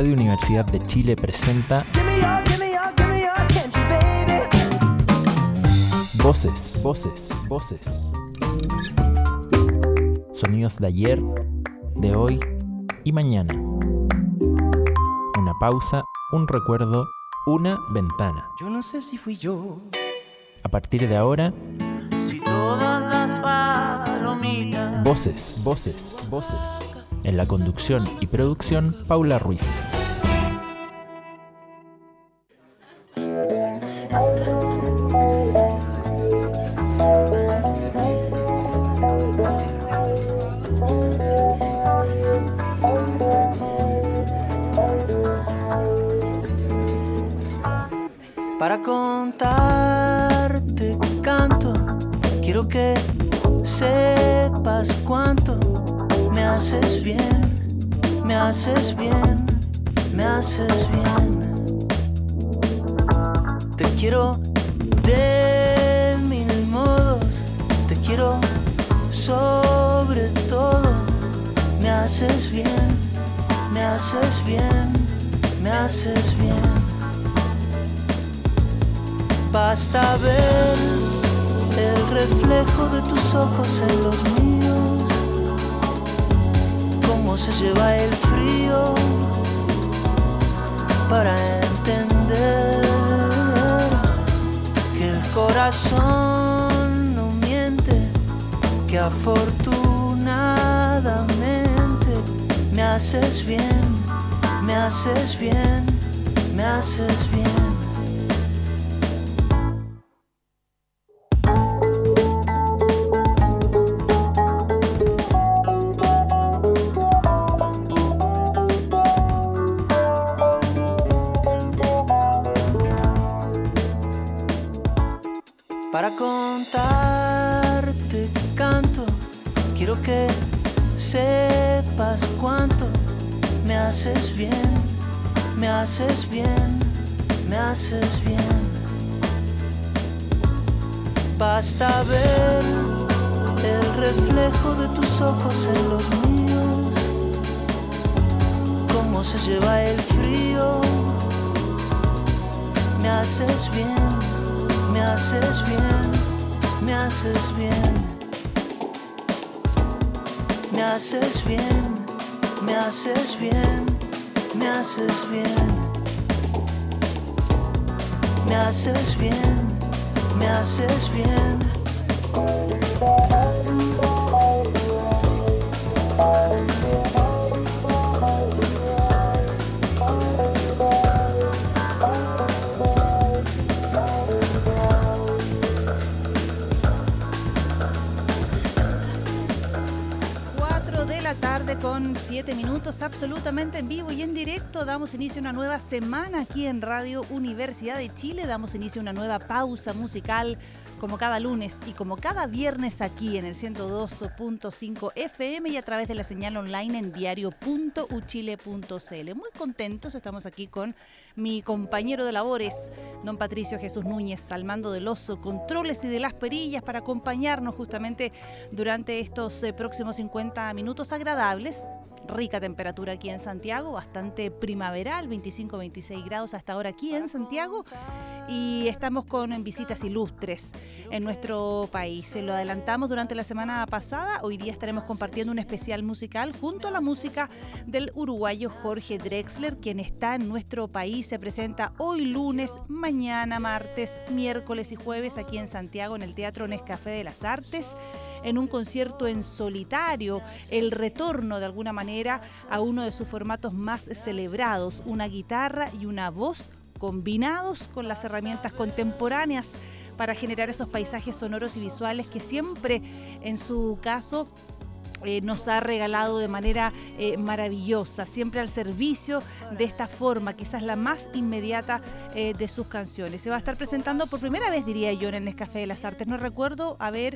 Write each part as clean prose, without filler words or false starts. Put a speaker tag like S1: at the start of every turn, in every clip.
S1: Radio Universidad de Chile presenta Voces. Sonidos de ayer, de hoy y mañana. Una pausa, un recuerdo, una ventana.
S2: Yo no sé si fui yo.
S1: A partir de ahora,
S3: Si todas las palomitas.
S1: Voces. En la conducción y producción, Paula Ruiz.
S2: Para contarte canto, quiero que sepas cuánto me haces bien, me haces bien, me haces bien. Te quiero de mil modos, te quiero sobre todo. Me haces bien, me haces bien, me haces bien. Basta ver el reflejo de tus ojos en los míos, cómo se lleva el frío para entender que el corazón no miente, que afortunadamente me haces bien, me haces bien, me haces bien. Para contarte canto, quiero que sepas cuánto me haces bien, me haces bien, me haces bien. Basta ver el reflejo de tus ojos en los míos, cómo se lleva el frío. Me haces bien, me haces bien, me haces bien. Me haces bien, me haces bien, me haces bien. Me haces bien, me haces bien.
S4: 7 minutos, absolutamente en vivo y en directo. Damos inicio a una nueva semana aquí en Radio Universidad de Chile. Damos inicio a una nueva pausa musical, como cada lunes y como cada viernes aquí en el 102.5 FM y a través de la señal online en diario.uchile.cl. Muy contentos, estamos aquí con mi compañero de labores, don Patricio Jesús Núñez, al mando de los controles y de las perillas, para acompañarnos justamente durante estos próximos 50 minutos agradables. Rica temperatura aquí en Santiago, bastante primaveral, 25-26 grados hasta ahora aquí en Santiago, y estamos con visitas ilustres en nuestro país. Se lo adelantamos durante la semana pasada. Hoy día estaremos compartiendo un especial musical junto a la música del uruguayo Jorge Drexler, quien está en nuestro país. Se presenta hoy lunes, mañana martes, miércoles y jueves aquí en Santiago en el Teatro Nescafé de las Artes, en un concierto en solitario, el retorno de alguna manera a uno de sus formatos más celebrados, una guitarra y una voz combinados con las herramientas contemporáneas para generar esos paisajes sonoros y visuales que siempre, en su caso, nos ha regalado de manera maravillosa, siempre al servicio de esta forma, quizás la más inmediata de sus canciones. Se va a estar presentando por primera vez, diría yo, en el Nescafé de las Artes. No recuerdo haber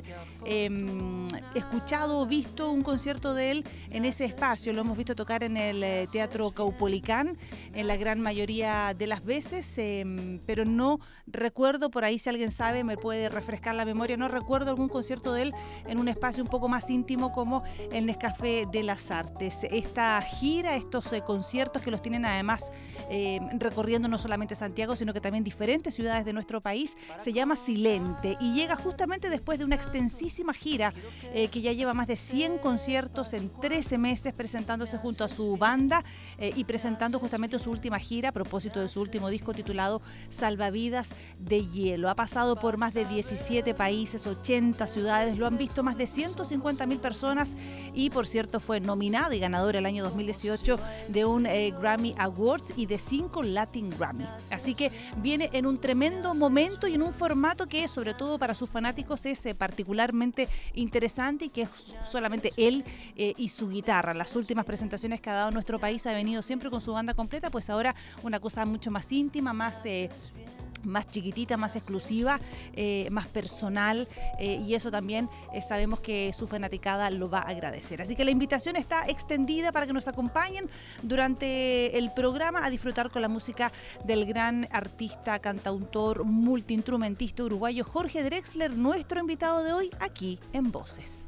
S4: escuchado o visto un concierto de él en ese espacio. Lo hemos visto tocar en el Teatro Caupolicán en la gran mayoría de las veces, pero no recuerdo, por ahí si alguien sabe me puede refrescar la memoria, no recuerdo algún concierto de él en un espacio un poco más íntimo como el Nescafé de las Artes. Esta gira, estos conciertos que los tienen además recorriendo no solamente Santiago, sino que también diferentes ciudades de nuestro país, se llama Silente y llega justamente después de una extensísima gira que ya lleva más de 100 conciertos en 13 meses, presentándose junto a su banda y presentando justamente su última gira a propósito de su último disco titulado Salvavidas de Hielo. Ha pasado por más de 17 países, 80 ciudades, lo han visto más de 150.000 personas y por cierto fue nominado y ganador el año 2018 de un Grammy Awards y de 5 Latin Grammy. Así que viene en un tremendo momento y en un formato que sobre todo para sus fanáticos es particularmente interesante y que es solamente él y su guitarra. Las últimas presentaciones que ha dado en nuestro país ha venido siempre con su banda completa, pues ahora una cosa mucho más íntima, más chiquitita, más exclusiva, más personal y eso también sabemos que su fanaticada lo va a agradecer. Así que la invitación está extendida para que nos acompañen durante el programa a disfrutar con la música del gran artista, cantautor, multiinstrumentista uruguayo Jorge Drexler, nuestro invitado de hoy aquí en Voces.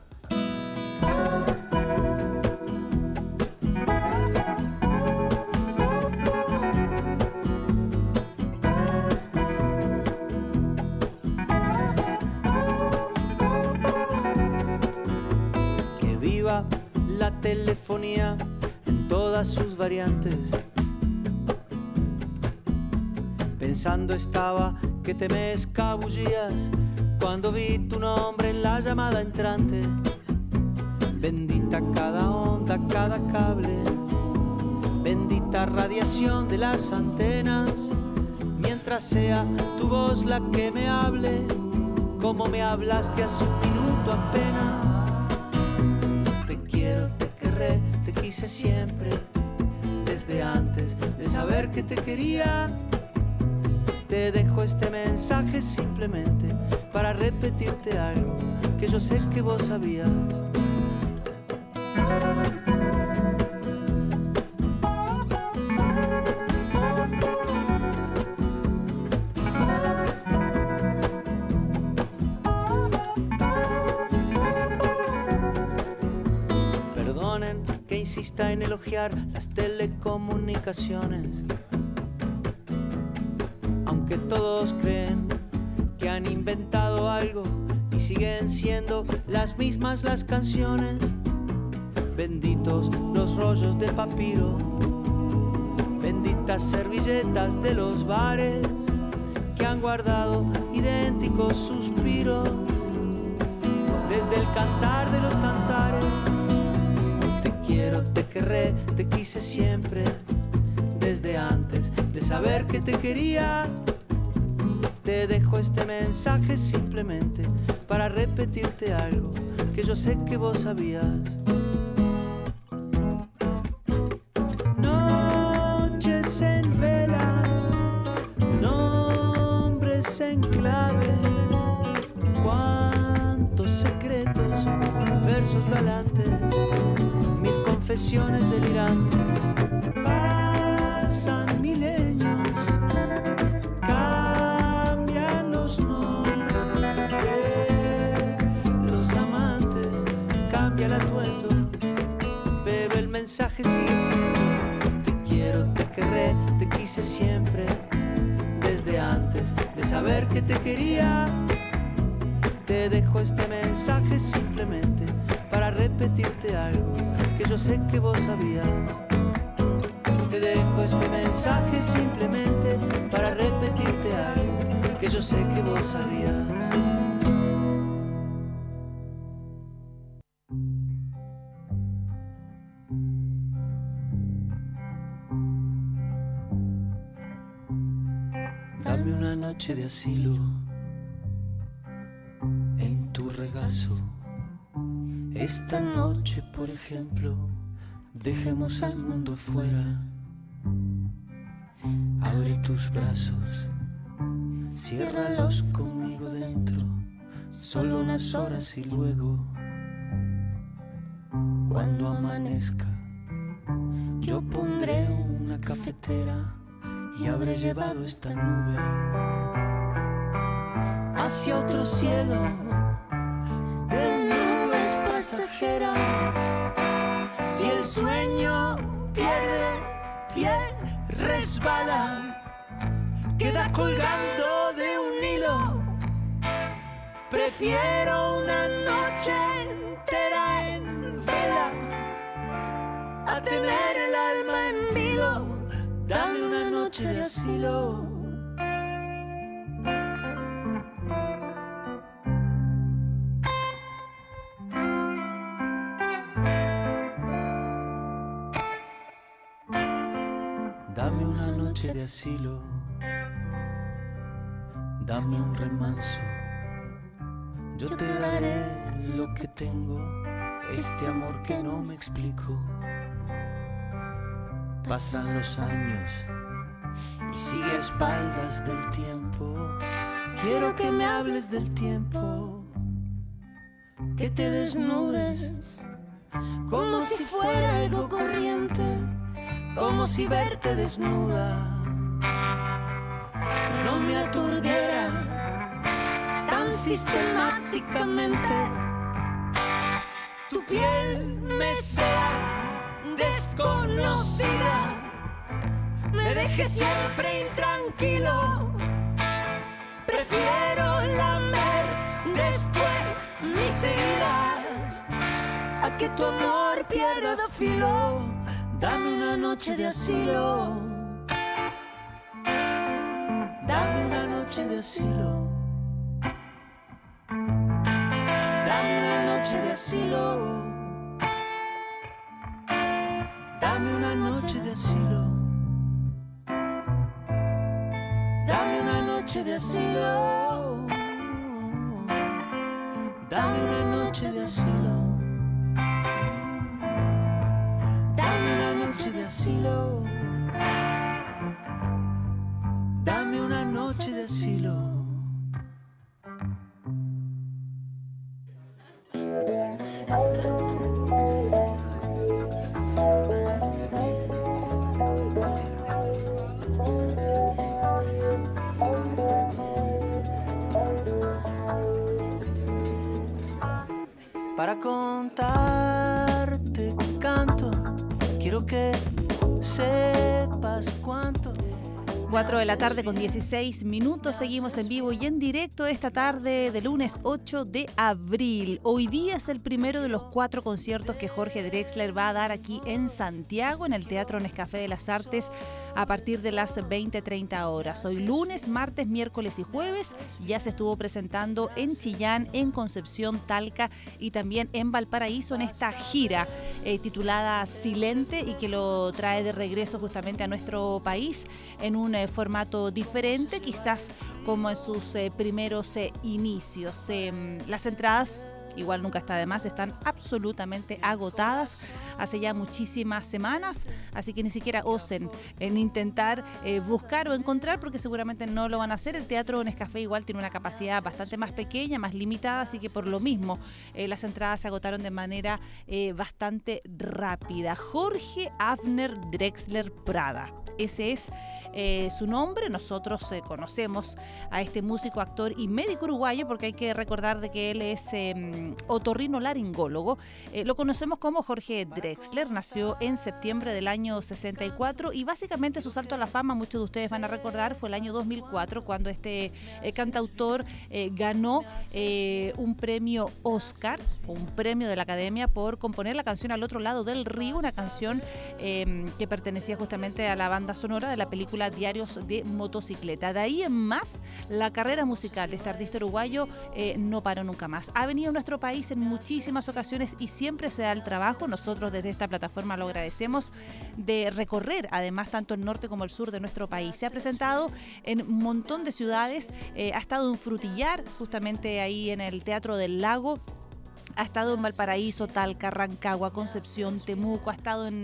S2: La telefonía en todas sus variantes. Pensando estaba que te me escabullías cuando vi tu nombre en la llamada entrante. Bendita cada onda, cada cable, bendita radiación de las antenas. Mientras sea tu voz la que me hable, como me hablaste hace un minuto apenas. Te querré, te quise siempre, desde antes de saber que te quería. Te dejo este mensaje simplemente para repetirte algo que yo sé que vos sabías. Insista en elogiar las telecomunicaciones, aunque todos creen que han inventado algo y siguen siendo las mismas las canciones. Benditos los rollos de papiro, benditas servilletas de los bares que han guardado idénticos suspiros desde el cantar de los cantares. Te querré, te quise siempre, desde antes de saber que te quería. Te dejo este mensaje simplemente para repetirte algo que yo sé que vos sabías. Noches en vela, nombres en clave, cuántos secretos, versos galantes, confesiones delirantes. Pasan milenios, cambian los nombres de los amantes, cambia el atuendo, pero el mensaje sigue siendo: te quiero, te querré, te quise siempre, desde antes de saber que te quería. Te dejo este mensaje simplemente para repetirte algo que yo sé que vos sabías. Te dejo este mensaje simplemente para repetirte algo que yo sé que vos sabías. Dame una noche de asilo en tu regazo. Esta noche, por ejemplo, dejemos al mundo fuera. Abre tus brazos, ciérralos conmigo dentro, solo unas horas y luego, cuando amanezca, yo pondré una cafetera y habré llevado esta nube hacia otro cielo de nubes pasajeras. pasajeras. Si el sueño pierde pie, resbala, queda colgando de un hilo. Prefiero una noche entera en vela a tener el alma en vilo. Dame una noche de asilo. Dame una noche de asilo, dame un remanso, yo te daré lo que tengo, este amor que no me explico. Pasan los años y sigue a espaldas del tiempo. Quiero que me hables del tiempo, que te desnudes como si fuera algo corriente, como si verte desnuda no me aturdiera tan sistemáticamente. Tu piel me sea desconocida, me deje siempre intranquilo. Prefiero lamer después mis heridas a que tu amor pierda filo. Dame una noche de asilo, dame una noche de asilo, dame una noche de asilo, dame una noche de asilo, dame una noche de asilo, dame una noche de asilo. Dame una noche de asilo, dame una noche de asilo. Para contarte canto, quiero que sepas cuánto.
S4: 4 de la tarde con 16 minutos, seguimos en vivo y en directo esta tarde de lunes 8 de abril. Hoy día es el primero de los 4 conciertos que Jorge Drexler va a dar aquí en Santiago, en el Teatro Nescafé de las Artes, a partir de las 20:30 horas. Hoy lunes, martes, miércoles y jueves ya se estuvo presentando en Chillán, en Concepción, Talca y también en Valparaíso en esta gira titulada Silente, y que lo trae de regreso justamente a nuestro país en un formato diferente, quizás como en sus primeros inicios. Las entradas, igual nunca está de más, están absolutamente agotadas hace ya muchísimas semanas, así que ni siquiera osen en intentar buscar o encontrar, porque seguramente no lo van a hacer. El Teatro Nescafé igual tiene una capacidad bastante más pequeña, más limitada, así que por lo mismo las entradas se agotaron de manera bastante rápida. Jorge Avner Drexler Prada, ese es su nombre. Nosotros conocemos a este músico, actor y médico uruguayo, porque hay que recordar de que él es otorrinolaringólogo. Lo conocemos como Jorge Drexler. Nació en septiembre del año 64 y básicamente su salto a la fama, muchos de ustedes van a recordar, fue el año 2004, cuando este cantautor ganó un premio Oscar, un premio de la Academia, por componer la canción Al otro lado del río, una canción que pertenecía justamente a la banda sonora de la película Diarios de Motocicleta. De ahí en más, la carrera musical de este artista uruguayo no paró nunca más. Ha venido a nuestro país en muchísimas ocasiones y siempre se da el trabajo. Nosotros desde esta plataforma lo agradecemos, de recorrer además tanto el norte como el sur de nuestro país. Se ha presentado en un montón de ciudades, ha estado en Frutillar, justamente ahí en el Teatro del Lago. Ha estado en Valparaíso, Talca, Rancagua, Concepción, Temuco, ha estado en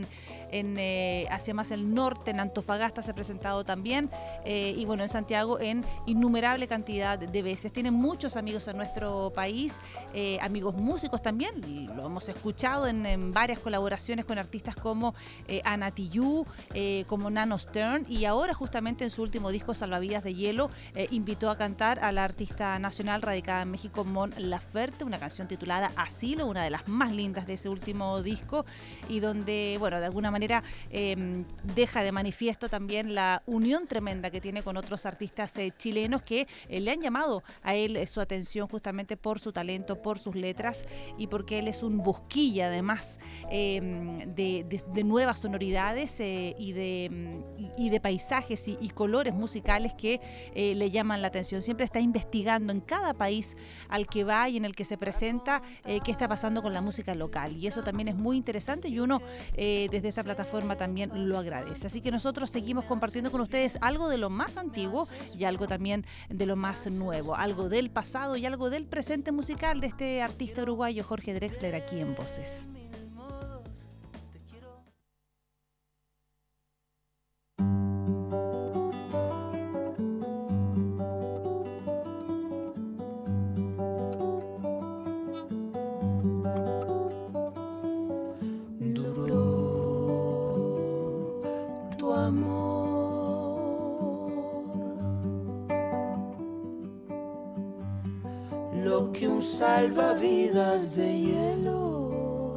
S4: hacia más el norte, en Antofagasta se ha presentado también, y bueno, en Santiago en innumerable cantidad de veces. Tiene muchos amigos en nuestro país, amigos músicos también, lo hemos escuchado en varias colaboraciones con artistas como Ana Tijoux, como Nano Stern, y ahora justamente en su último disco Salvavidas de Hielo invitó a cantar a la artista nacional radicada en México, Mon Laferte, una canción titulada Asilo, una de las más lindas de ese último disco, y donde, bueno, de alguna manera deja de manifiesto también la unión tremenda que tiene con otros artistas chilenos que le han llamado a él su atención justamente por su talento, por sus letras y porque él es un busquilla además de nuevas sonoridades y de paisajes y colores musicales que le llaman la atención. Siempre está investigando en cada país al que va y en el que se presenta qué está pasando con la música local, y eso también es muy interesante y uno desde esta plataforma también lo agradece. Así que nosotros seguimos compartiendo con ustedes algo de lo más antiguo y algo también de lo más nuevo, algo del pasado y algo del presente musical de este artista uruguayo Jorge Drexler aquí en Voces.
S2: Lo que un salvavidas de hielo,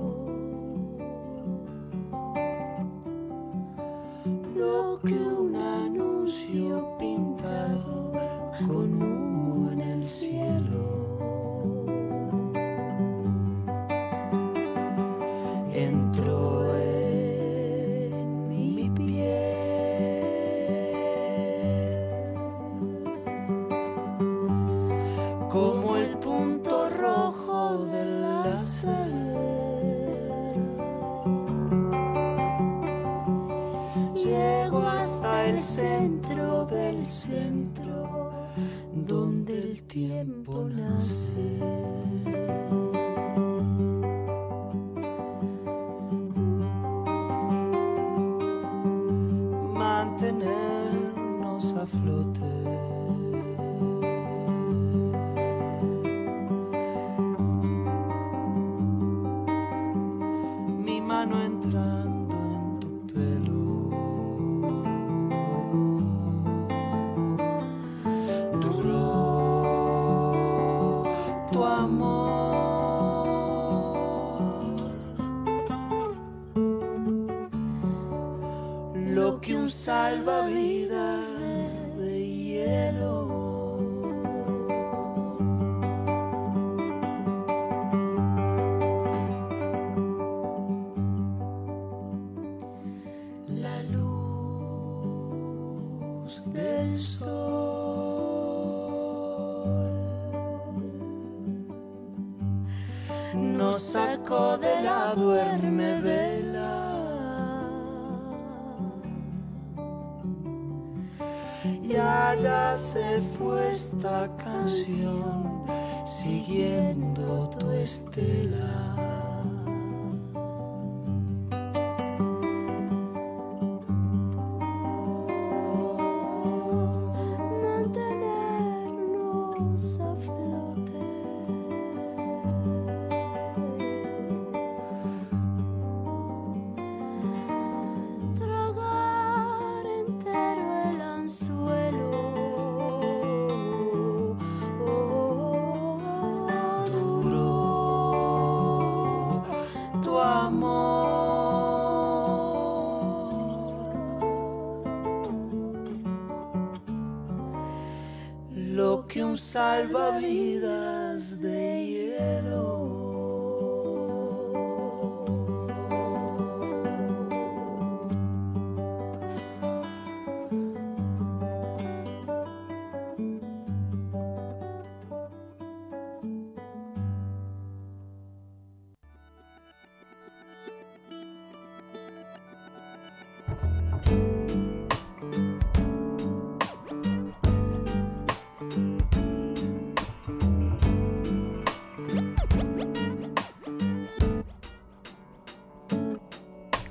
S2: lo que un anuncio pintado con humo en el cielo, entró en mi piel como el punto rojo del láser. Llego hasta el centro del centro, donde el tiempo nace. Mantenernos a flote. Mano entrando en tu pelo, duró tu amor, lo que un salvavidas de hielo. Del sol nos sacó de la duerme vela y allá se fue esta canción siguiendo tu estela. Lo que un salvavidas de hielo.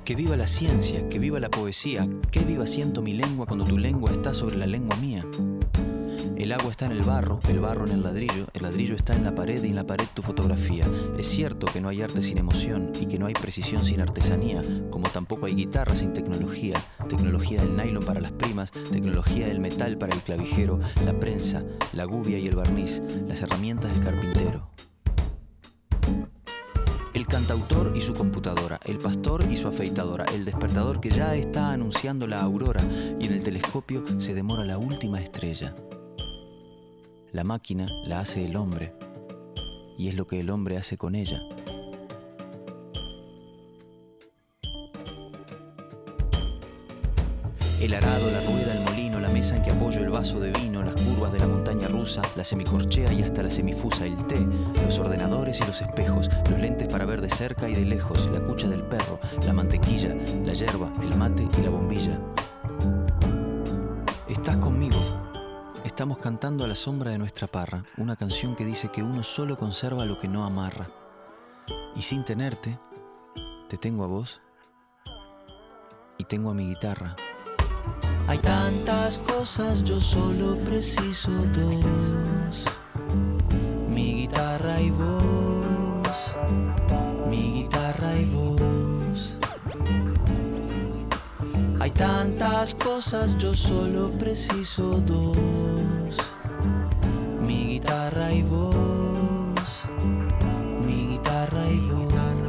S5: Que viva la ciencia, que viva la poesía, que viva siento mi lengua cuando tu lengua está sobre la lengua mía. El agua está en el barro en el ladrillo está en la pared y en la pared tu fotografía. Es cierto que no hay arte sin emoción y que no hay precisión sin artesanía, como tampoco hay guitarra sin tecnología, tecnología del nylon para las primas, tecnología del metal para el clavijero, la prensa, la gubia y el barniz, las herramientas del carpintero. El cantautor y su computadora, el pastor y su afeitadora, el despertador que ya está anunciando la aurora y en el telescopio se demora la última estrella. La máquina la hace el hombre y es lo que el hombre hace con ella. El arado, la rueda, el molino, la mesa en que apoyo el vaso de vino, las curvas de la montaña rusa, la semicorchea y hasta la semifusa, el té, los ordenadores y los espejos, los lentes para ver de cerca y de lejos, la cucha del perro, la mantequilla, la yerba, el mate y la bombilla. Estás conmigo. Estamos cantando a la sombra de nuestra parra, una canción que dice que uno solo conserva lo que no amarra. Y sin tenerte, te tengo a vos y tengo a mi guitarra. Hay tantas cosas, yo solo preciso dos. Mi guitarra y vos, mi guitarra y vos. Hay tantas cosas, yo solo preciso dos. Mi guitarra y vos, mi guitarra y vos.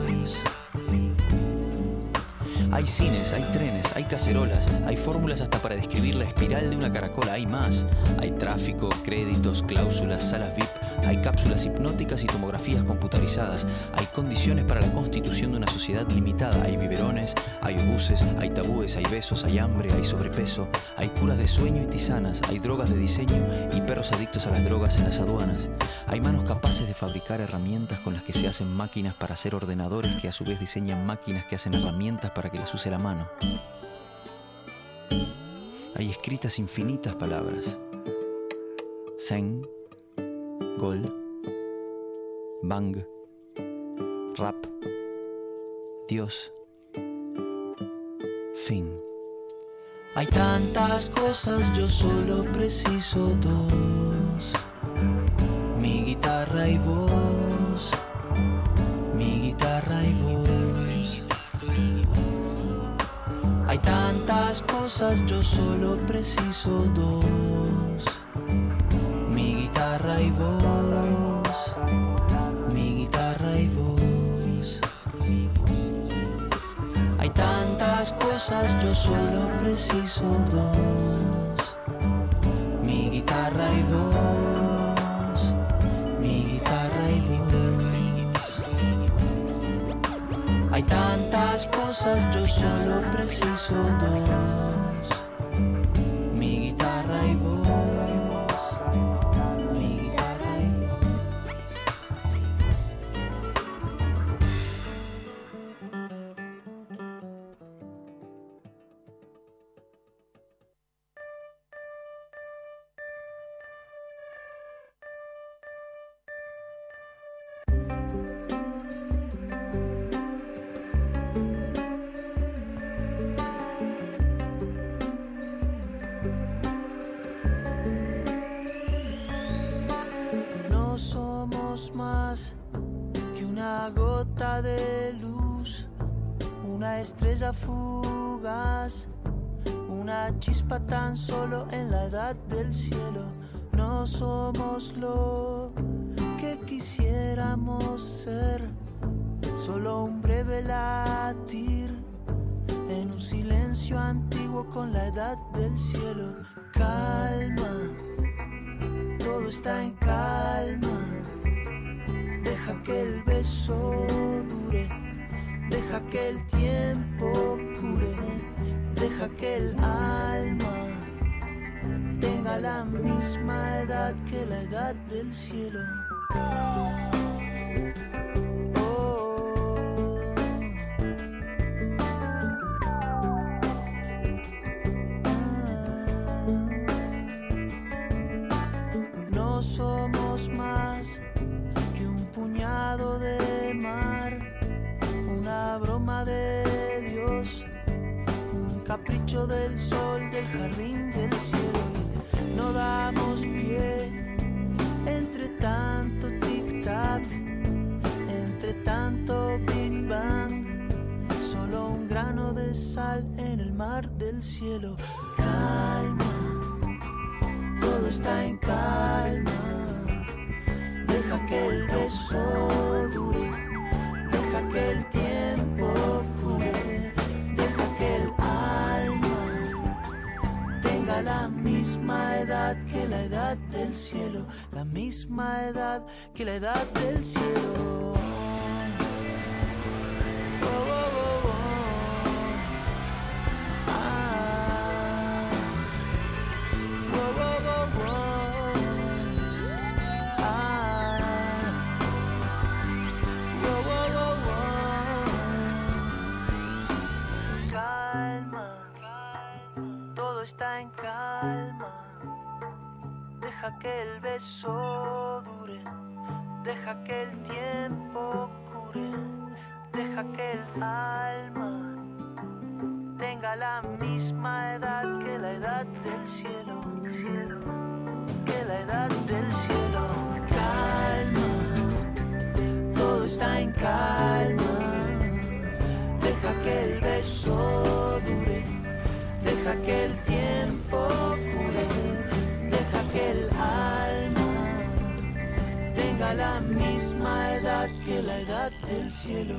S5: Hay cines, hay trenes, hay cacerolas, hay fórmulas hasta para describir la espiral de una caracola, hay más. Hay tráfico, créditos, cláusulas, salas VIP, hay cápsulas hipnóticas y tomografías computarizadas, hay condiciones para la constitución de una sociedad limitada, hay biberones, hay obuses, hay tabúes, hay besos, hay hambre, hay sobrepeso, hay curas de sueño y tisanas, hay drogas de diseño y perros adictos a las drogas en las aduanas. Hay manos capaces de fabricar herramientas con las que se hacen máquinas para hacer ordenadores que a su vez diseñan máquinas que hacen herramientas para que las use la mano. Hay escritas infinitas palabras. Zen, gol, bang, rap, Dios, fin. Hay tantas cosas, yo solo preciso dos. Mi guitarra y vos, mi guitarra y vos. Hay tantas cosas, yo solo preciso dos. Mi guitarra y vos, mi guitarra y vos. Hay tantas cosas, yo solo preciso dos. Mi guitarra y vos, mi guitarra y vos. Hay tantas cosas, yo solo preciso dos. Mi guitarra y vos.
S2: De luz, una estrella fugaz, una chispa tan solo en la edad del cielo. No somos lo que quisiéramos ser, solo un breve latir en un silencio antiguo con la edad del cielo. Calma, todo está en calma. Deja que el beso dure, deja que el tiempo cure, deja que el alma tenga la misma edad que la edad del cielo. No somos más que un puñado de mar, una broma de Dios, capricho del sol, del jardín del cielo. Y no damos pie entre tanto tic-tac, entre tanto Big Bang. Solo un grano de sal en el mar del cielo. Calma, todo está en calma. Deja que el beso dure, deja que el tiempo cure, deja que el alma tenga la misma edad que la edad del cielo, la misma edad que la edad del cielo. Está en calma, deja que el beso dure, deja que el tiempo cure, deja que el alma tenga la misma edad que la edad del cielo, que la edad del cielo. Calma, todo está en calma, deja que el beso dure, deja que el tiempo cure, deja que el alma tenga la misma edad que la edad del cielo.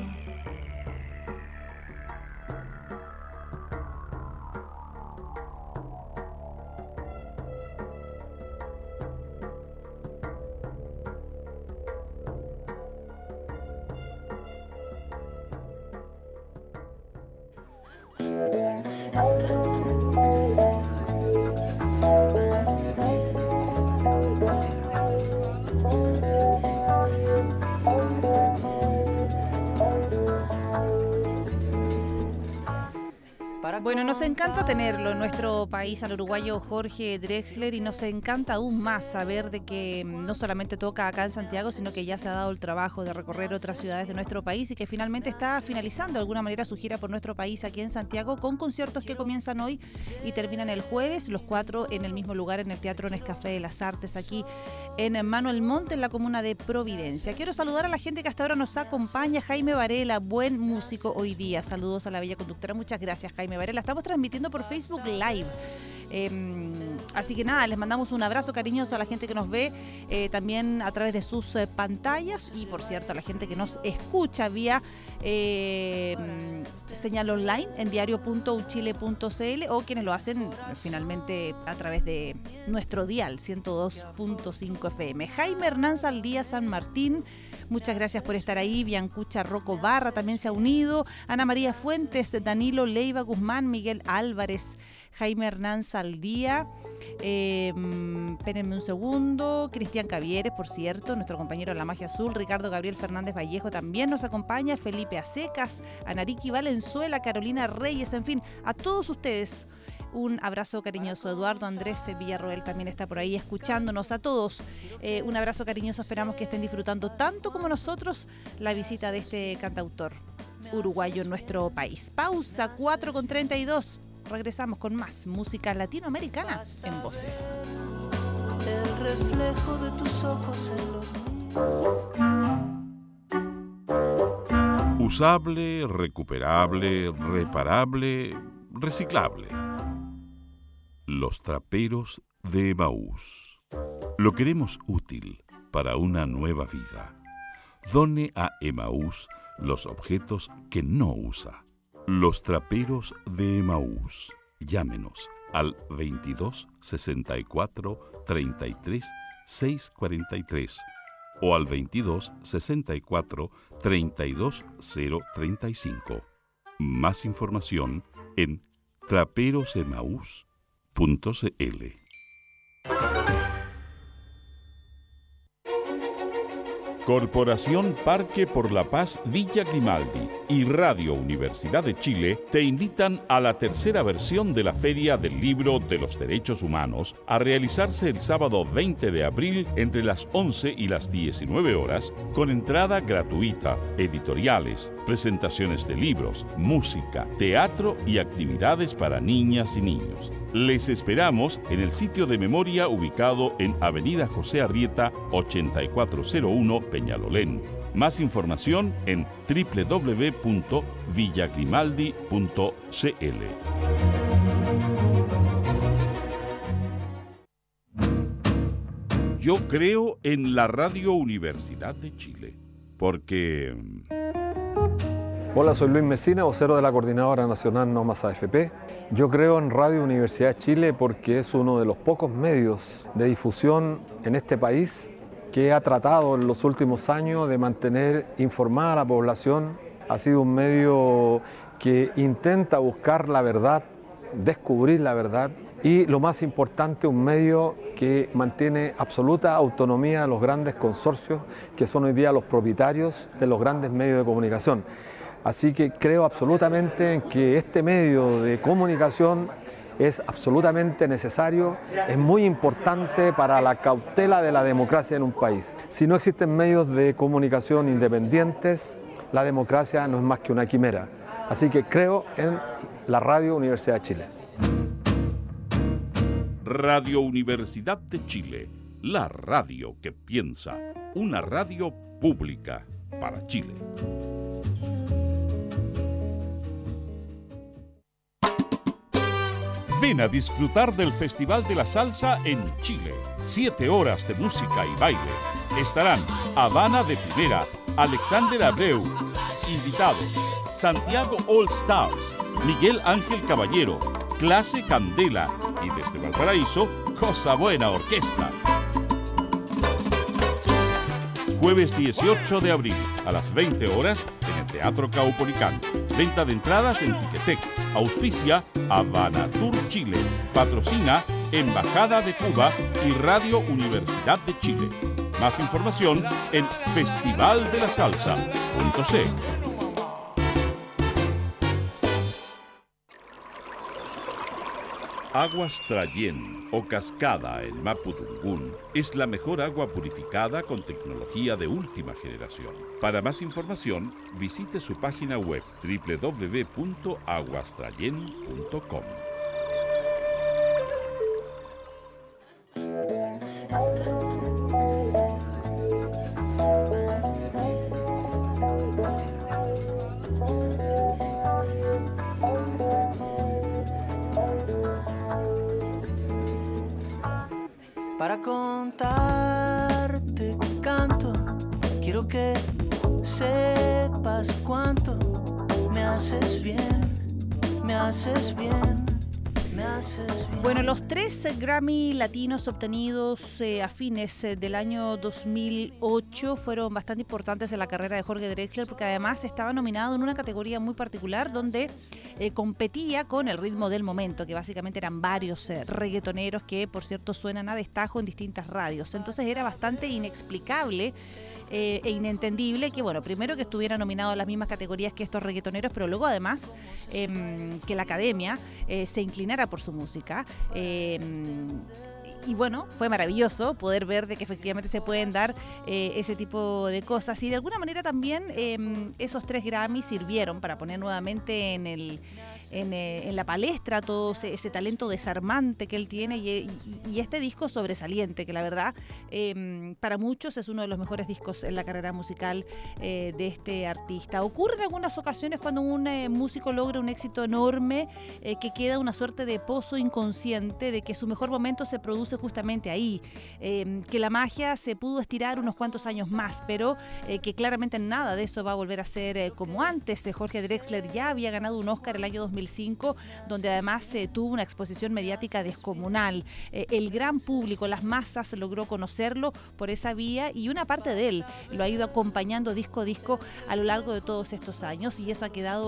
S4: Bueno, nos encanta tenerlo en nuestro país al uruguayo Jorge Drexler, y nos encanta aún más saber de que no solamente toca acá en Santiago, sino que ya se ha dado el trabajo de recorrer otras ciudades de nuestro país y que finalmente está finalizando de alguna manera su gira por nuestro país aquí en Santiago, con conciertos que comienzan hoy y terminan el jueves, los 4 en el mismo lugar, en el Teatro Nescafé de las Artes, aquí en Manuel Montt, en la comuna de Providencia. Quiero saludar a la gente que hasta ahora nos acompaña. Jaime Varela, buen músico hoy día. Saludos a la bella conductora. Muchas gracias, Jaime Varela. La estamos transmitiendo por Facebook Live. Así que nada, les mandamos un abrazo cariñoso a la gente que nos ve también a través de sus pantallas, y por cierto a la gente que nos escucha vía señal online en diario.uchile.cl, o quienes lo hacen finalmente a través de nuestro dial 102.5 FM. Jaime Hernán Saldía San Martín, muchas gracias por estar ahí. Biancucha Rocco Barra también se ha unido. Ana María Fuentes, Danilo Leiva Guzmán, Miguel Álvarez, Jaime Hernán Saldía, espérenme un segundo, Cristian Cavieres, por cierto, nuestro compañero de La Magia Azul, Ricardo Gabriel Fernández Vallejo también nos acompaña, Felipe Acecas, Anariki Valenzuela, Carolina Reyes, en fin, a todos ustedes un abrazo cariñoso. Eduardo Andrés Villarroel también está por ahí escuchándonos. A todos un abrazo cariñoso, esperamos que estén disfrutando tanto como nosotros la visita de este cantautor uruguayo en nuestro país. Pausa, 4:32. Regresamos con más música latinoamericana en Voces.
S2: El reflejo de tus ojos en los...
S6: Usable, recuperable, reparable, reciclable. Los traperos de Emaús. Lo queremos útil para una nueva vida. Done a Emaús los objetos que no usa. Los traperos de Emaús. Llámenos al 22 64 33 643 o al 22 64 32 035. Más información en traperosemaús.cl.
S2: 1,
S6: Corporación Parque por la Paz Villa Grimaldi y Radio Universidad de Chile te invitan a la tercera versión de la Feria del Libro de los Derechos Humanos a realizarse el sábado 20 de abril entre las 11 y las 19 horas con entrada gratuita, editoriales, presentaciones de libros, música, teatro y actividades para niñas y niños. Les esperamos en el sitio de memoria ubicado en Avenida José Arrieta 8401 Peñalolén. Más información en www.villagrimaldi.cl. Yo creo en la Radio Universidad de Chile, porque...
S7: Hola, soy Luis Mesina, vocero de la Coordinadora Nacional No Más AFP. Yo creo en Radio Universidad de Chile porque es uno de los pocos medios de difusión en este país que ha tratado en los últimos años de mantener informada a la población. Ha sido un medio que intenta buscar la verdad, descubrir la verdad y, lo más importante, un medio que mantiene absoluta autonomía de los grandes consorcios que son hoy día los propietarios de los grandes medios de comunicación. Así que creo absolutamente en que este medio de comunicación es absolutamente necesario, es muy importante para la cautela de la democracia en un país. Si no existen medios de comunicación independientes, la democracia no es más que una quimera. Así que creo en la Radio Universidad de Chile.
S6: Radio Universidad de Chile, la radio que piensa, una radio pública para Chile. Ven a disfrutar del Festival de la Salsa en Chile. 7 horas de música y baile. Estarán Habana de Primera, Alexander Abreu. Invitados: Santiago All Stars, Miguel Ángel Caballero, Clase Candela y desde Valparaíso, Cosa Buena Orquesta. Jueves 18 de abril a las 20 horas en el Teatro Caupolicán. Venta de entradas en Ticketek. Auspicia Habana Tour Chile. Patrocina Embajada de Cuba y Radio Universidad de Chile. Más información en festivaldelasalsa.cl. Aguas Trayén o Cascada en Mapudungún es la mejor agua purificada con tecnología de última generación. Para más información, visite su página web www.aguastrayen.com.
S2: Para contarte canto, quiero que sepas cuánto me haces bien, me haces bien, me haces bien.
S4: Bueno, los 3 Grammy latinos obtenidos a fines del año 2008 fueron bastante importantes en la carrera de Jorge Drexler, porque además estaba nominado en una categoría muy particular donde competía con el ritmo del momento, que básicamente eran varios reggaetoneros que, por cierto, suenan a destajo en distintas radios. Entonces era bastante inexplicable e inentendible que, bueno, primero que estuviera nominado a las mismas categorías que estos reggaetoneros, pero luego además que la academia se inclinara por su música. Y bueno, fue maravilloso poder ver de que efectivamente se pueden dar ese tipo de cosas. Y de alguna manera también esos 3 Grammy sirvieron para poner nuevamente en la palestra todo ese talento desarmante que él tiene y este disco sobresaliente, que la verdad para muchos es uno de los mejores discos en la carrera musical de este artista. Ocurre en algunas ocasiones cuando un músico logra un éxito enorme que queda una suerte de pozo inconsciente de que su mejor momento se produce justamente ahí, que la magia se pudo estirar unos cuantos años más, pero que claramente nada de eso va a volver a ser como antes. Jorge Drexler ya había ganado un Oscar el año 2005, donde además tuvo una exposición mediática descomunal. El gran público, las masas, logró conocerlo por esa vía y una parte de él lo ha ido acompañando disco a disco a lo largo de todos estos años, y eso ha quedado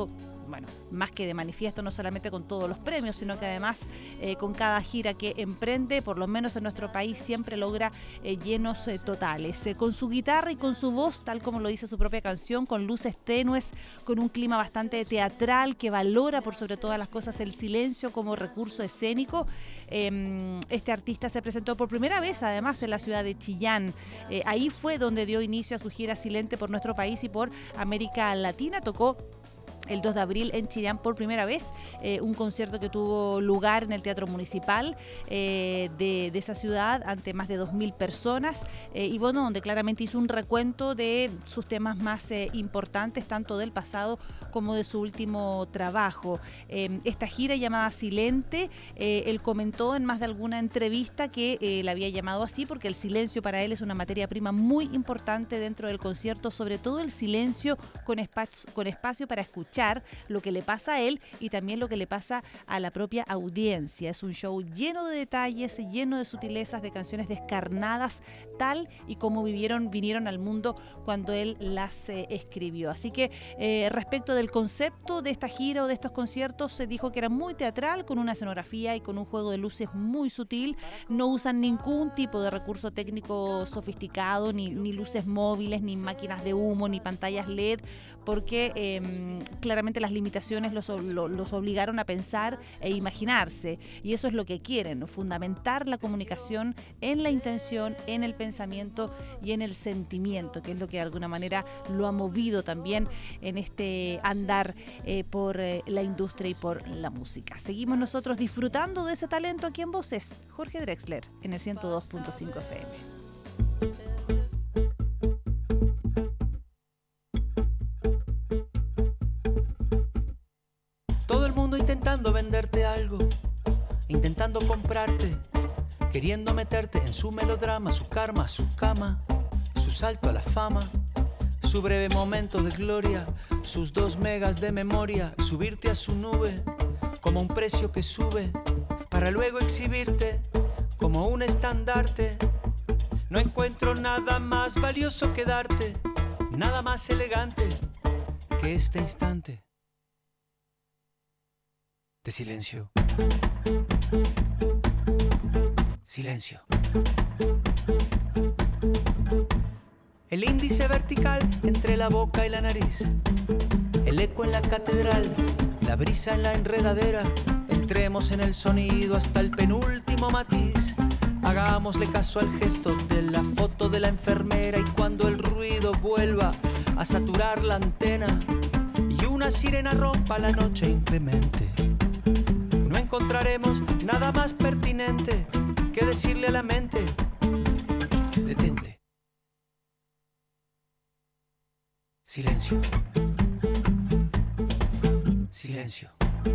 S4: bueno, más que de manifiesto, no solamente con todos los premios, sino que además con cada gira que emprende, por lo menos en nuestro país, siempre logra llenos totales. Con su guitarra y con su voz, tal como lo dice su propia canción, con luces tenues, con un clima bastante teatral que valora por sobre todas las cosas el silencio como recurso escénico. Este artista se presentó por primera vez además en la ciudad de Chillán. Ahí fue donde dio inicio a su gira silente por nuestro país y por América Latina. Tocó el 2 de abril en Chillán por primera vez, un concierto que tuvo lugar en el Teatro Municipal de esa ciudad ante más de 2.000 personas y bueno, donde claramente hizo un recuento de sus temas más importantes, tanto del pasado como de su último trabajo. Esta gira llamada Silente, él comentó en más de alguna entrevista que la había llamado así porque el silencio para él es una materia prima muy importante dentro del concierto, sobre todo el silencio con espacio para escuchar lo que le pasa a él y también lo que le pasa a la propia audiencia. Es un show lleno de detalles, lleno de sutilezas, de canciones descarnadas, tal y como vinieron al mundo cuando él las escribió. Así que respecto del concepto de esta gira o de estos conciertos, se dijo que era muy teatral, con una escenografía y con un juego de luces muy sutil. No usan ningún tipo de recurso técnico sofisticado, ni luces móviles, ni máquinas de humo, ni pantallas LED, porque claramente las limitaciones los obligaron a pensar e imaginarse, y eso es lo que quieren, ¿no? Fundamentar la comunicación en la intención, en el pensamiento y en el sentimiento, que es lo que de alguna manera lo ha movido también en este andar por la industria y por la música. Seguimos nosotros disfrutando de ese talento aquí en Voces. Jorge Drexler en el 102.5 FM.
S2: Todo el mundo intentando venderte algo, intentando comprarte, queriendo meterte en su melodrama, su karma, su cama, su salto a la fama, su breve momento de gloria, sus 2 megas de memoria, subirte a su nube como un precio que sube, para luego exhibirte como un estandarte. No encuentro nada más valioso que darte, nada más elegante que este instante de silencio. Silencio. El índice vertical entre la boca y la nariz, el eco en la catedral, la brisa en la enredadera. Entremos en el sonido hasta el penúltimo matiz. Hagámosle caso al gesto de la foto de la enfermera, y cuando el ruido vuelva a saturar la antena y una sirena rompa la noche inclemente, no encontraremos nada más pertinente que decirle a la mente: detente. Silencio. Silencio.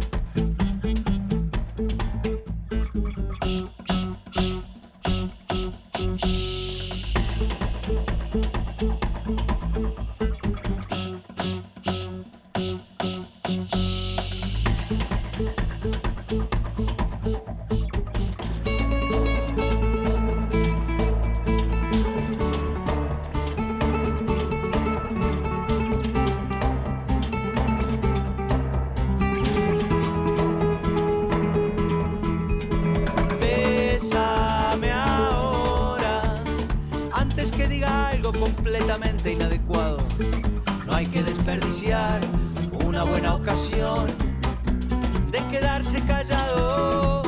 S2: Completamente inadecuado. No hay que desperdiciar una buena ocasión de quedarse callado.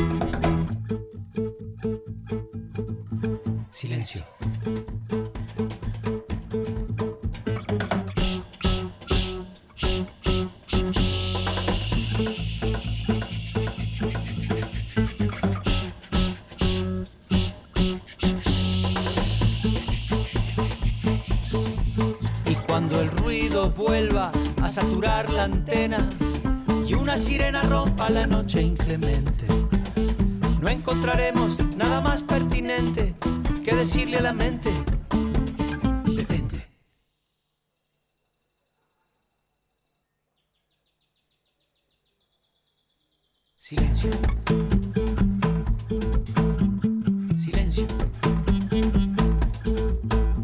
S2: Silencio. Vuelva a saturar la antena y una sirena rompa la noche inclemente, no encontraremos nada más pertinente que decirle a la mente: detente. Silencio. Silencio.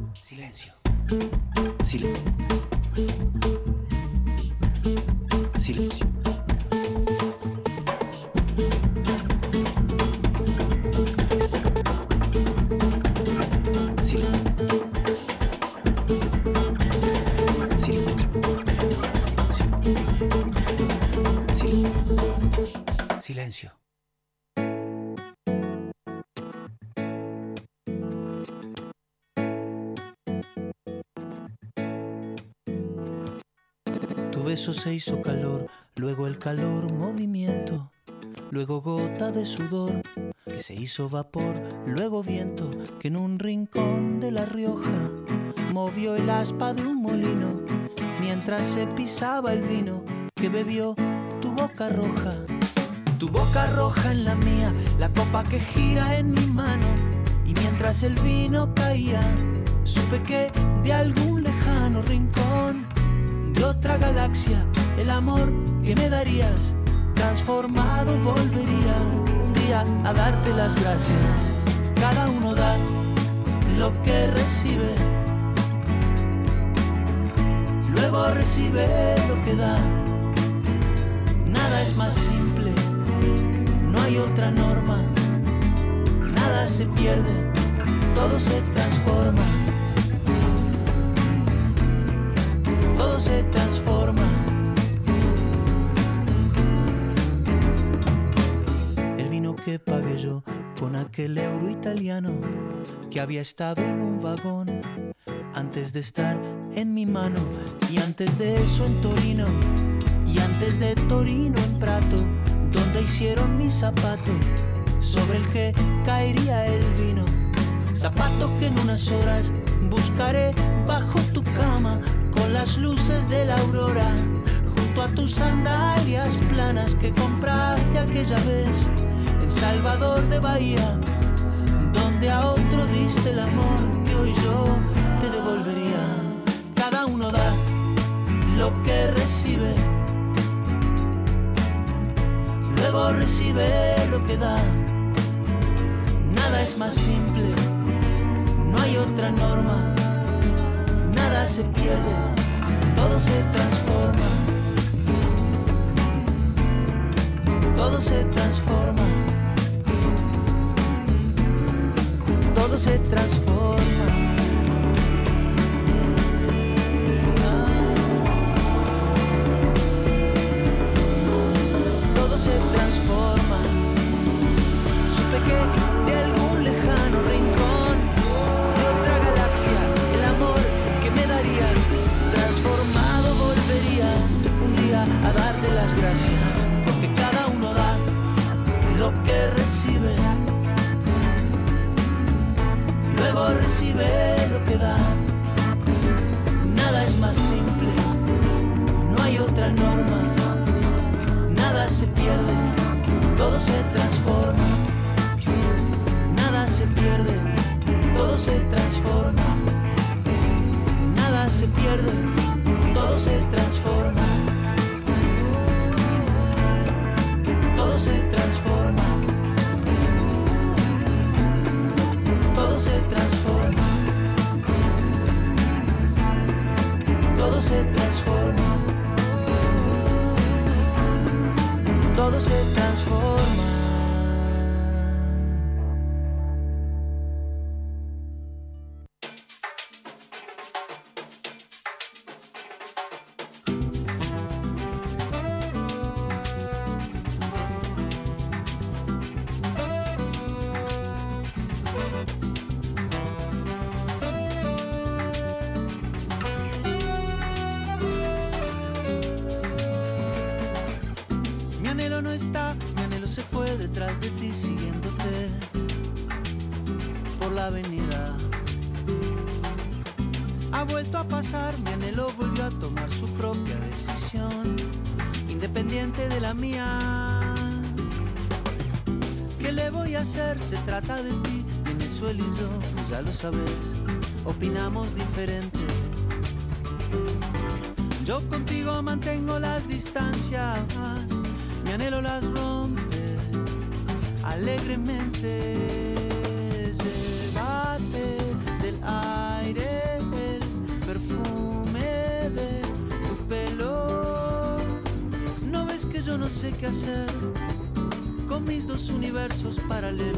S2: Silencio. Silencio.
S5: Tu beso se hizo calor, luego el calor movimiento, luego gota de sudor que se hizo vapor, luego viento que en un rincón de La Rioja movió el aspa de un molino mientras se pisaba el vino que bebió tu boca roja. Tu boca roja en la mía, la copa que gira en mi mano. Y mientras el vino caía, supe que de algún lejano rincón de otra galaxia, el amor que me darías transformado volvería un día a darte las gracias. Cada uno da lo que recibe, luego recibe lo que da. Nada es más simple, no hay otra norma. Nada se pierde, todo se transforma. Todo se transforma. El vino que pagué yo con aquel euro italiano que había estado en un vagón antes de estar en mi mano, y antes de eso en Torino, y antes de Torino en Prato, donde hicieron mi zapato sobre el que caería el vino. Zapato que en unas horas buscaré bajo tu cama con las luces de la aurora, junto a tus sandalias planas que compraste aquella vez en Salvador de Bahía, donde a otro diste el amor que hoy yo te devolvería. Cada uno da lo que recibe, luego recibe lo que da. Nada es más simple, no hay otra norma. Nada se pierde, todo se transforma. Todo se transforma. Todo se transforma. Todo se transforma. Supe que de algún lejano rincón de otra galaxia, el amor que me darías transformado volvería un día a darte las gracias, porque cada uno da lo que recibe, luego recibe lo que da. Nada es más simple, no hay otra norma. Nada se pierde, todo se transforma. Nada se pierde, todo se transforma. Nada se pierde, todo se transforma. Todo se transforma. Todo se transforma. Todo se transforma. Todo se transforma. Se trata de ti, Venezuela y yo, ya lo sabes, opinamos diferente. Yo contigo mantengo las distancias, mi anhelo las rompe alegremente. Llévate del aire el perfume de tu pelo. ¿No ves que yo no sé qué hacer con mis dos universos paralelos?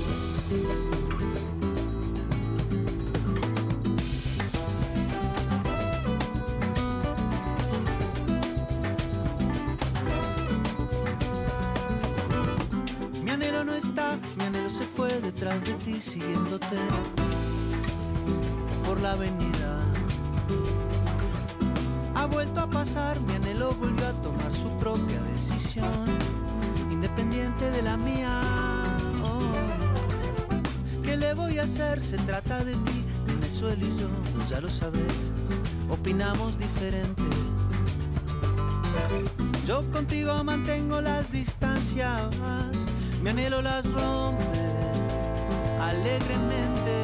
S5: Mi anhelo no está, mi anhelo se fue detrás de ti siguiéndote por la avenida.
S2: Ha vuelto a pasar, mi anhelo volvió a tomar su propia decisión, independiente de la mía. ¿Qué le voy a hacer? Se trata de ti, Venezuela y yo, ya lo sabes, opinamos diferente. Yo contigo mantengo las distancias, mi anhelo las rompe alegremente.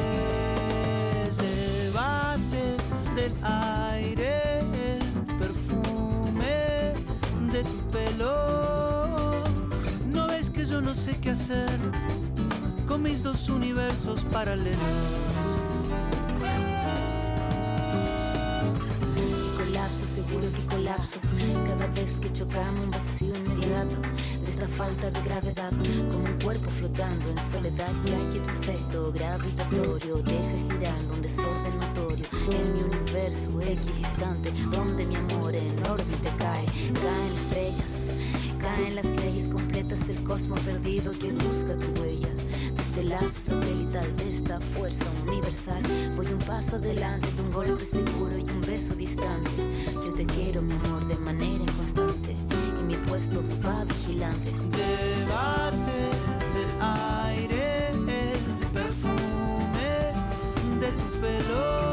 S2: Llévate del aire el perfume de tu pelo. ¿No ves que yo no sé qué hacer con mis dos universos paralelos?
S8: Seguro que colapso cada vez que chocamos, un vacío inmediato de esta falta de gravedad, como un cuerpo flotando en soledad. Ya que tu efecto gravitatorio deja girando un desorden notorio en mi universo equidistante, donde mi amor en órbita cae. Caen estrellas, caen las leyes completas, el cosmos perdido que busca tu huella. Este lazo satelital de esta fuerza universal, voy un paso adelante de un golpe seguro y un beso distante. Yo te quiero, mi amor, de manera inconstante, y mi puesto va vigilante.
S2: Llévate del aire el perfume de tu pelo.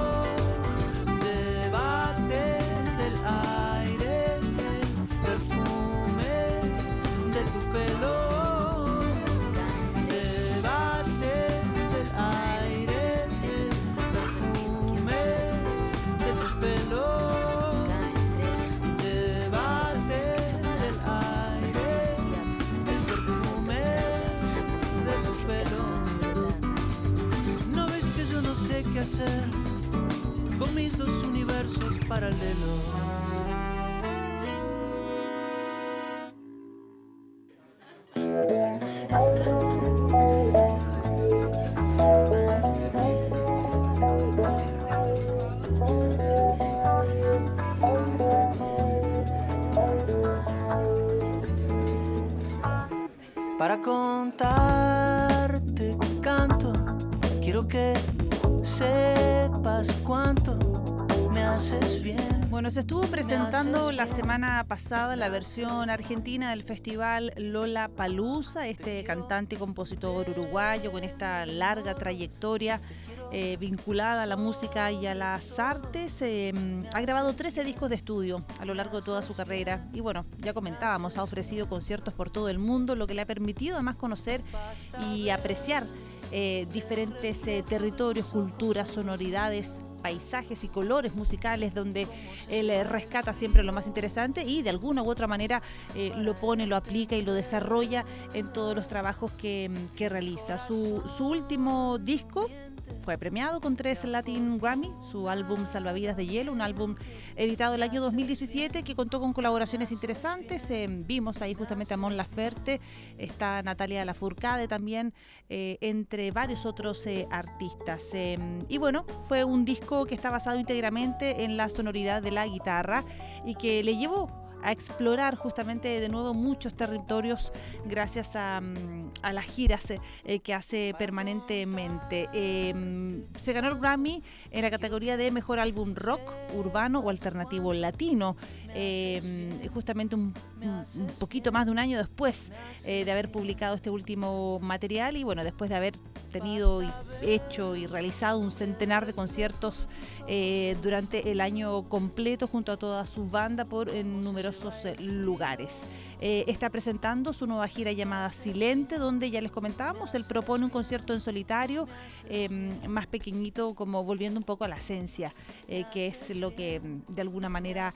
S2: Llévate del aire el perfume de tu pelo. ¿Qué hacer con mis dos universos paralelos? Para contarte canto, quiero que sepas cuánto me haces bien.
S4: Bueno, se estuvo presentando la semana pasada la versión argentina del festival Lollapalooza, este cantante y compositor uruguayo con esta larga trayectoria vinculada a la música y a las artes. Ha grabado 13 discos de estudio a lo largo de toda su carrera y bueno, ya comentábamos, ha ofrecido conciertos por todo el mundo, lo que le ha permitido además conocer y apreciar diferentes territorios, culturas, sonoridades, paisajes y colores musicales, donde él rescata siempre lo más interesante y de alguna u otra manera lo pone, lo aplica y lo desarrolla en todos los trabajos que realiza. Su último disco fue premiado con 3 Latin Grammy, su álbum Salvavidas de Hielo, un álbum editado el año 2017 que contó con colaboraciones interesantes. Vimos ahí justamente a Mon Laferte, está Natalia Lafourcade también, entre varios otros artistas. Y bueno, fue un disco que está basado íntegramente en la sonoridad de la guitarra y que le llevó a explorar justamente de nuevo muchos territorios gracias a las giras que hace permanentemente. Se ganó el Grammy en la categoría de Mejor Álbum Rock, Urbano o Alternativo Latino, justamente un poquito más de un año después de haber publicado este último material y bueno, después de haber tenido y hecho y realizado un centenar de conciertos durante el año completo junto a toda su banda por numerosos lugares. Está presentando su nueva gira llamada Silente, donde ya les comentábamos, él propone un concierto en solitario más pequeñito, como volviendo un poco a la esencia, que es lo que de alguna manera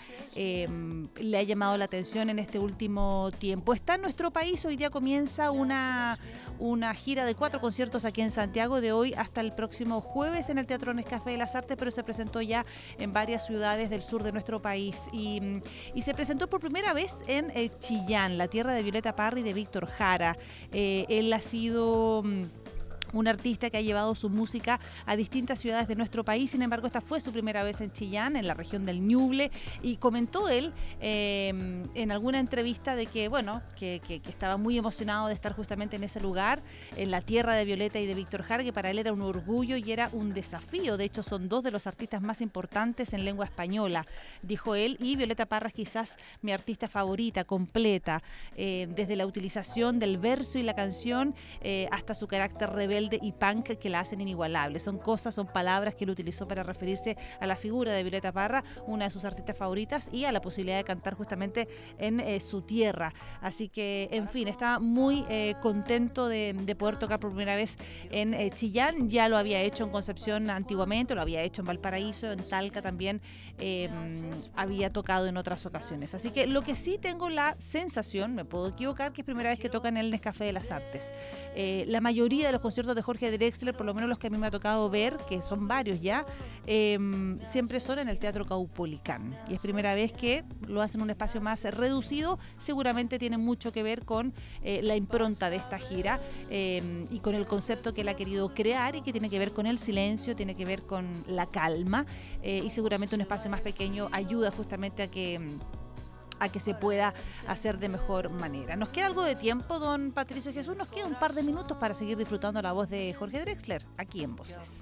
S4: le ha llamado la atención en este último tiempo. Está en nuestro país, hoy día comienza una gira de 4 conciertos aquí en Santiago, de hoy hasta el próximo jueves en el Teatro Nescafé de las Artes, pero se presentó ya en varias ciudades del sur de nuestro país y se presentó por primera vez en Chillán, la tierra de Violeta Parra y de Víctor Jara. Él ha sido un artista que ha llevado su música a distintas ciudades de nuestro país. Sin embargo, esta fue su primera vez en Chillán, en la región del Ñuble, y comentó él en alguna entrevista de que, bueno, que estaba muy emocionado de estar justamente en ese lugar, en la tierra de Violeta y de Víctor Jara, que para él era un orgullo y era un desafío. De hecho, son dos de los artistas más importantes en lengua española, dijo él, y Violeta Parra es quizás mi artista favorita, completa, desde la utilización del verso y la canción hasta su carácter rebelde y punk que la hacen inigualable. Son palabras que él utilizó para referirse a la figura de Violeta Parra, una de sus artistas favoritas, y a la posibilidad de cantar justamente en su tierra. Así que, en fin, estaba muy contento de poder tocar por primera vez en Chillán. Ya lo había hecho en Concepción antiguamente, lo había hecho en Valparaíso, en Talca también había tocado en otras ocasiones. Así que lo que sí tengo la sensación, me puedo equivocar, que es primera vez que toca en el Nescafé de las Artes. La mayoría de los conciertos de Jorge Drexler, por lo menos los que a mí me ha tocado ver, que son varios ya, siempre son en el Teatro Caupolicán. Y es primera vez que lo hacen en un espacio más reducido. Seguramente tiene mucho que ver con la impronta de esta gira y con el concepto que él ha querido crear, y que tiene que ver con el silencio, tiene que ver con la calma, y seguramente un espacio más pequeño ayuda justamente a que se pueda hacer de mejor manera. ¿Nos queda algo de tiempo, don Patricio Jesús? Nos queda un par de minutos para seguir disfrutando la voz de Jorge Drexler aquí en Voces.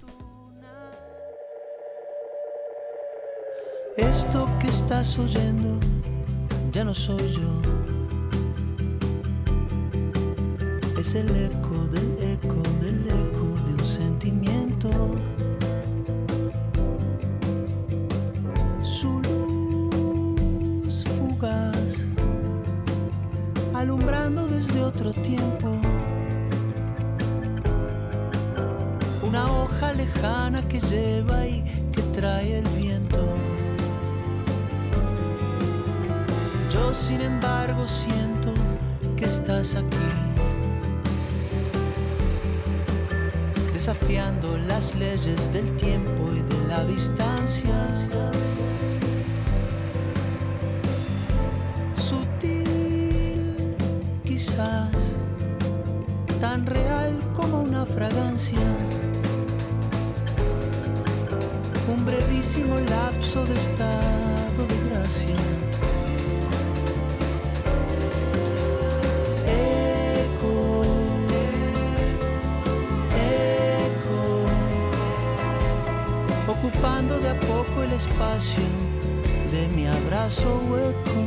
S2: Esto que estás oyendo ya no soy yo. Es el eco del eco del eco de un sentimiento. Su luz fugaz, alumbrando desde otro tiempo. Una hoja lejana que lleva y que trae el viento. Yo, sin embargo, siento que estás aquí, desafiando las leyes del tiempo y de la distancia. Sutil, quizás, tan real como una fragancia. Un brevísimo lapso de estado de gracia. Ocupando de a poco el espacio de mi abrazo hueco.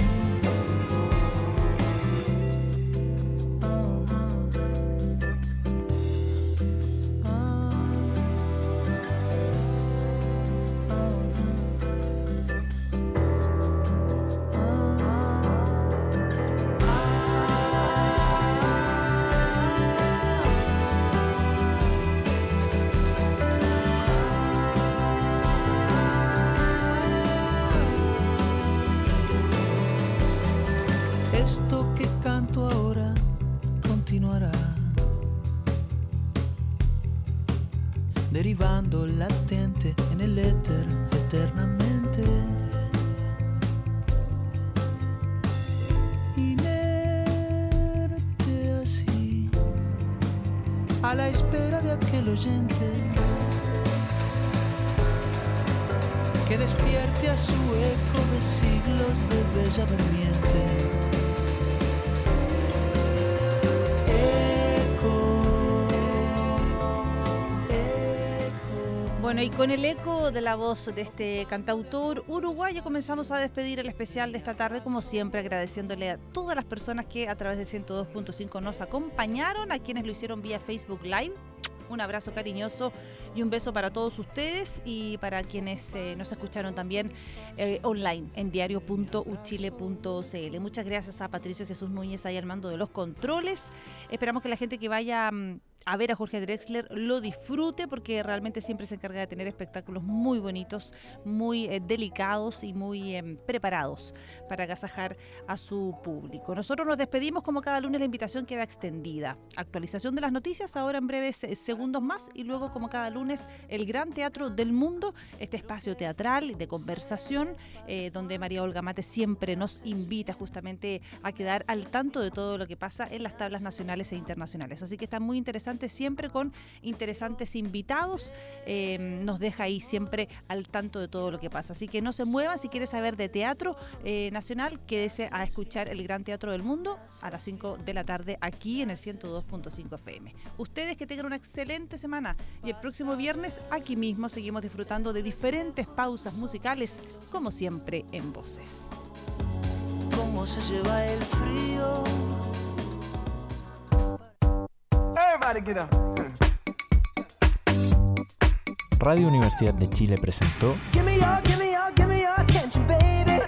S2: Esto que canto ahora continuará, derivando latente en el éter eternamente. Inerte así, a la espera de aquel oyente que despierte a su eco de siglos de bella durmiente.
S4: Bueno, y con el eco de la voz de este cantautor uruguayo comenzamos a despedir el especial de esta tarde, como siempre agradeciéndole a todas las personas que a través de 102.5 nos acompañaron, a quienes lo hicieron vía Facebook Live. Un abrazo cariñoso y un beso para todos ustedes, y para quienes nos escucharon también online en diario.uchile.cl. Muchas gracias a Patricio Jesús Núñez ahí al mando de los controles. Esperamos que la gente que vaya a ver a Jorge Drexler lo disfrute, porque realmente siempre se encarga de tener espectáculos muy bonitos, muy delicados y muy preparados para agasajar a su público. Nosotros nos despedimos como cada lunes. La invitación queda extendida. Actualización de las noticias ahora en breves segundos más, y luego, como cada lunes, el Gran Teatro del Mundo, este espacio teatral de conversación donde María Olga Mate siempre nos invita justamente a quedar al tanto de todo lo que pasa en las tablas nacionales e internacionales. Así que está muy interesante interesante, siempre con interesantes invitados. Nos deja ahí siempre al tanto de todo lo que pasa. Así que no se muevan. Si quieres saber de teatro nacional, quédese a escuchar el Gran Teatro del Mundo a las 5 de la tarde aquí en el 102.5 FM. Ustedes que tengan una excelente semana y el próximo viernes aquí mismo seguimos disfrutando de diferentes pausas musicales, como siempre en Voces.
S2: ¿Cómo se lleva el frío?
S9: Everybody get up.
S1: Radio Universidad de Chile presentó
S9: Give me your attention, baby.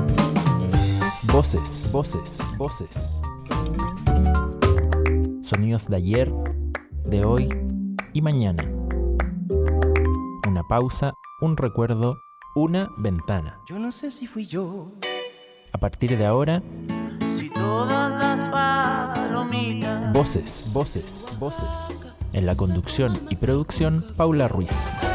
S1: Voces, Voces, Voces. Sonidos de ayer, de hoy y mañana. Una pausa, un recuerdo, una ventana.
S2: Yo no sé si fui yo.
S1: A partir de ahora,
S3: Si todas las palomitas
S1: Voces, Voces, Voces. En la conducción y producción, Paula Ruiz.